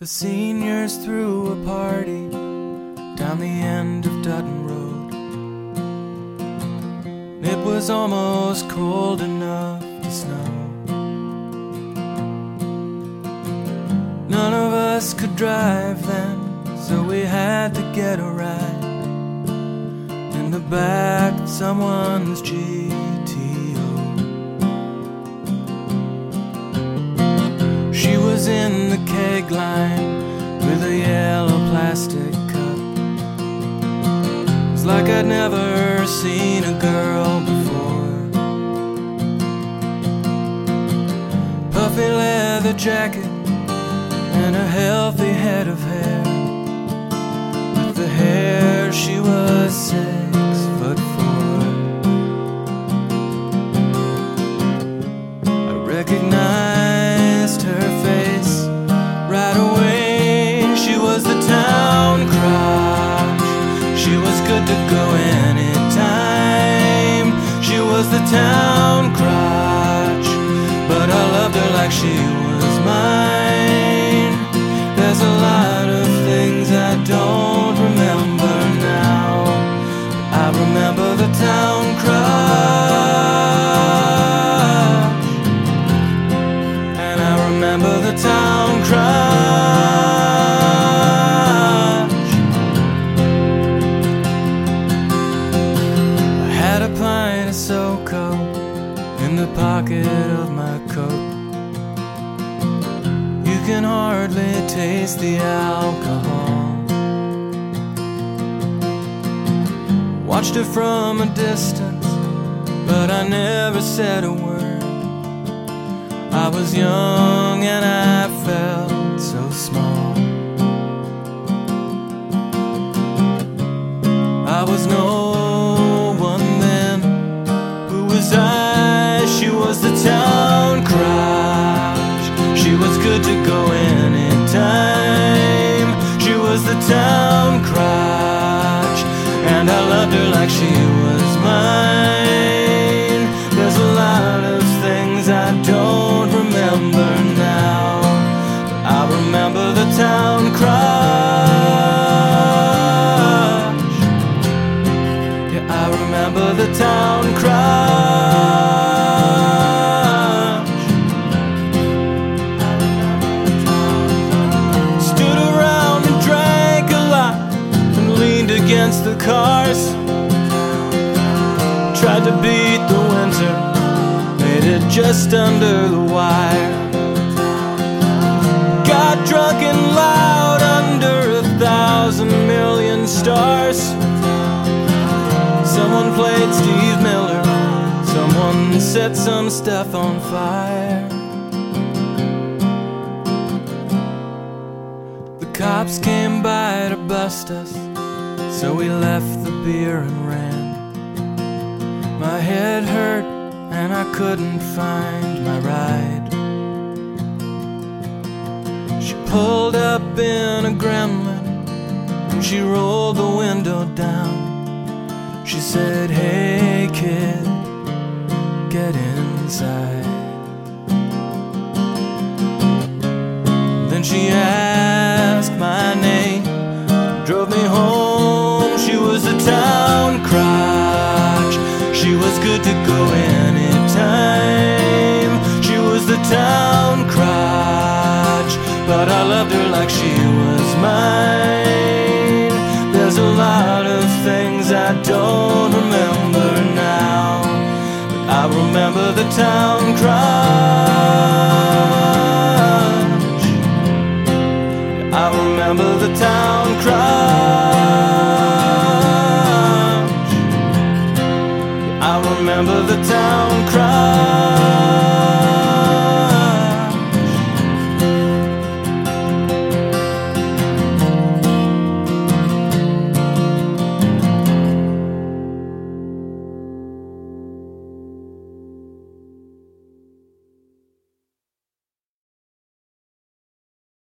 The seniors threw a party down the end of Dutton Road. It was almost cold enough to snow. None of us could drive then, so we had to get a ride in the back of someone's GTO. She was in the keg line with a yellow plastic cup. It's like I'd never seen a girl before. Puffy leather jacket and a healthy head of hair. With the hair she was 6'4". I recognized her face right away. She was the town crotch. She was good to go anytime. She was the town crotch, but I loved her like she was mine. There's a lot of things I don't remember now, but I remember the town crotch, and I remember the town crotch. I had a pint of SoCo in the pocket of my coat. You can hardly taste the alcohol. Watched her from a distance, but I never said a word. I was young and I felt so small. I was no one then. Who was I? She was the town crotch. She was good to go anytime. She was the town crotch, and I loved her like she was mine. There's a lot of things I don't remember now, but I remember the town crotch. Yeah, I remember the town crotch. Stood around and drank a lot and leaned against the cars. Tried to beat the winter, made it just under the wire. Got drunk and loud under 1,000 million stars. Someone played Steve Miller, someone set some stuff on fire. The cops came by to bust us, so we left the beer and ran. My head hurt and I couldn't find my ride. She pulled up in a Gremlin and she rolled the window down. She said, "Hey kid, get inside." Then she asked my name, drove me home. She was a town crotch. She was good to go anytime. She was the town crotch, but I loved her like she was mine. There's a lot of things I don't remember now, but I remember the town crotch. I remember the town crotch. I remember the town crotch.